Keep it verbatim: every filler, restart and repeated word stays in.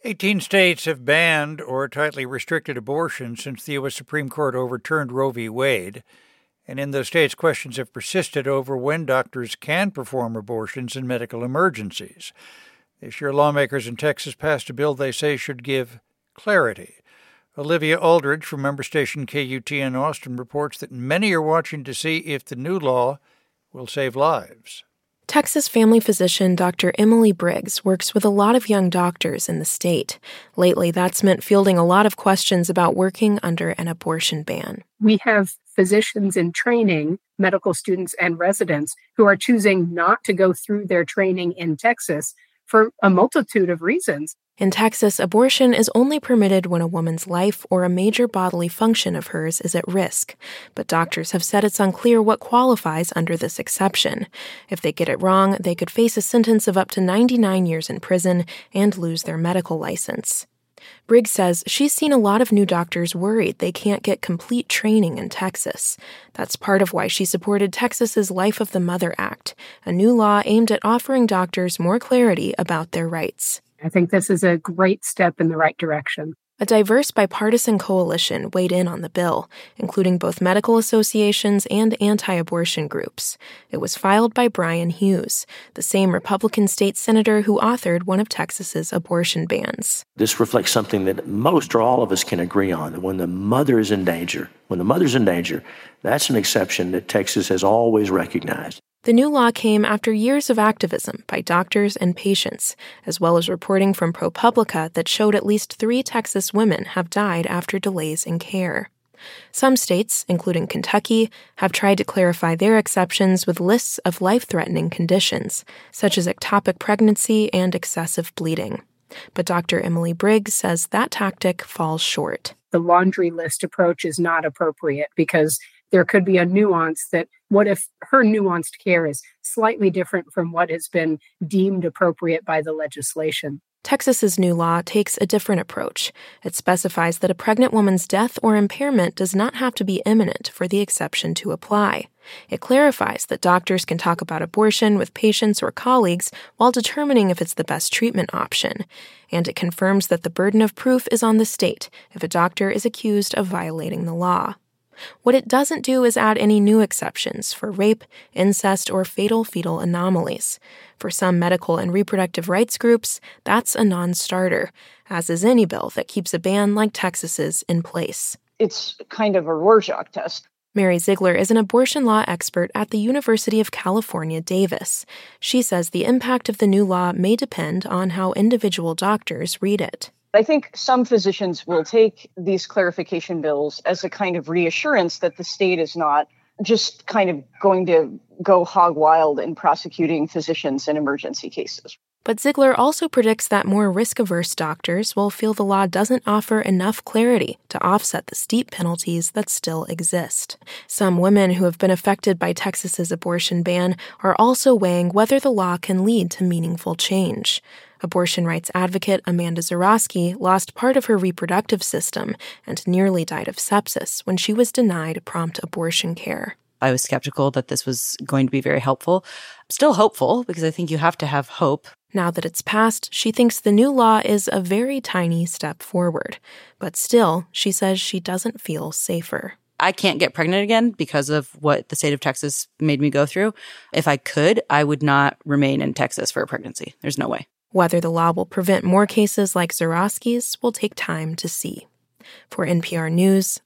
eighteen states have banned or tightly restricted abortion since the U S Supreme Court overturned Roe v. Wade. And in those states, questions have persisted over when doctors can perform abortions in medical emergencies. This year, lawmakers in Texas passed a bill they say should give clarity. Olivia Aldridge from member station K U T N Austin reports that many are watching to see if the new law will save lives. Texas family physician Doctor Emily Briggs works with a lot of young doctors in the state. Lately, that's meant fielding a lot of questions about working under an abortion ban. We have physicians in training, medical students and residents, who are choosing not to go through their training in Texas for a multitude of reasons. In Texas, abortion is only permitted when a woman's life or a major bodily function of hers is at risk. But doctors have said it's unclear what qualifies under this exception. If they get it wrong, they could face a sentence of up to ninety-nine years in prison and lose their medical license. Briggs says she's seen a lot of new doctors worried they can't get complete training in Texas. That's part of why she supported Texas's Life of the Mother Act, a new law aimed at offering doctors more clarity about their rights. I think this is a great step in the right direction. A diverse bipartisan coalition weighed in on the bill, including both medical associations and anti-abortion groups. It was filed by Brian Hughes, the same Republican state senator who authored one of Texas's abortion bans. This reflects something that most or all of us can agree on, that when the mother is in danger, when the mother's in danger, that's an exception that Texas has always recognized. The new law came after years of activism by doctors and patients, as well as reporting from ProPublica that showed at least three Texas women have died after delays in care. Some states, including Kentucky, have tried to clarify their exceptions with lists of life-threatening conditions, such as ectopic pregnancy and excessive bleeding. But Doctor Emily Briggs says that tactic falls short. The laundry list approach is not appropriate because there could be a nuance that what if her nuanced care is slightly different from what has been deemed appropriate by the legislation? Texas's new law takes a different approach. It specifies that a pregnant woman's death or impairment does not have to be imminent for the exception to apply. It clarifies that doctors can talk about abortion with patients or colleagues while determining if it's the best treatment option. And it confirms that the burden of proof is on the state if a doctor is accused of violating the law. What it doesn't do is add any new exceptions for rape, incest, or fatal fetal anomalies. For some medical and reproductive rights groups, that's a non-starter, as is any bill that keeps a ban like Texas's in place. It's kind of a Rorschach test. Mary Ziegler is an abortion law expert at the University of California, Davis. She says the impact of the new law may depend on how individual doctors read it. I think some physicians will take these clarification bills as a kind of reassurance that the state is not just kind of going to go hog wild in prosecuting physicians in emergency cases. But Ziegler also predicts that more risk-averse doctors will feel the law doesn't offer enough clarity to offset the steep penalties that still exist. Some women who have been affected by Texas's abortion ban are also weighing whether the law can lead to meaningful change. Abortion rights advocate Amanda Zurawski lost part of her reproductive system and nearly died of sepsis when she was denied prompt abortion care. I was skeptical that this was going to be very helpful. I'm still hopeful because I think you have to have hope. Now that it's passed, she thinks the new law is a very tiny step forward. But still, she says she doesn't feel safer. I can't get pregnant again because of what the state of Texas made me go through. If I could, I would not remain in Texas for a pregnancy. There's no way. Whether the law will prevent more cases like Zurawski's will take time to see. For N P R News,